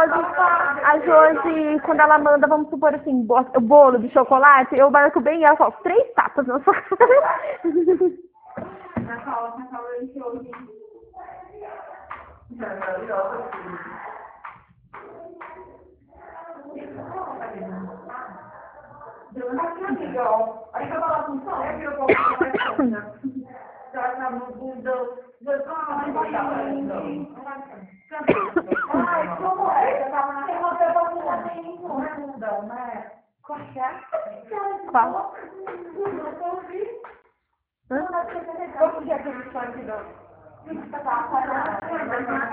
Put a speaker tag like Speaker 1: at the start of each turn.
Speaker 1: Josi, quando ela manda, vamos supor assim, o bolo de chocolate, eu marco bem ela só 3 tapas na sua cara.
Speaker 2: Na sala eu enfiou aqui. Aí eu falo com só, é que eu vou já no bundão, ai, como é? Eu tava na rua, eu vou tirar bem no bundão, né? Qual? Vamos ver aquele sonho que deu.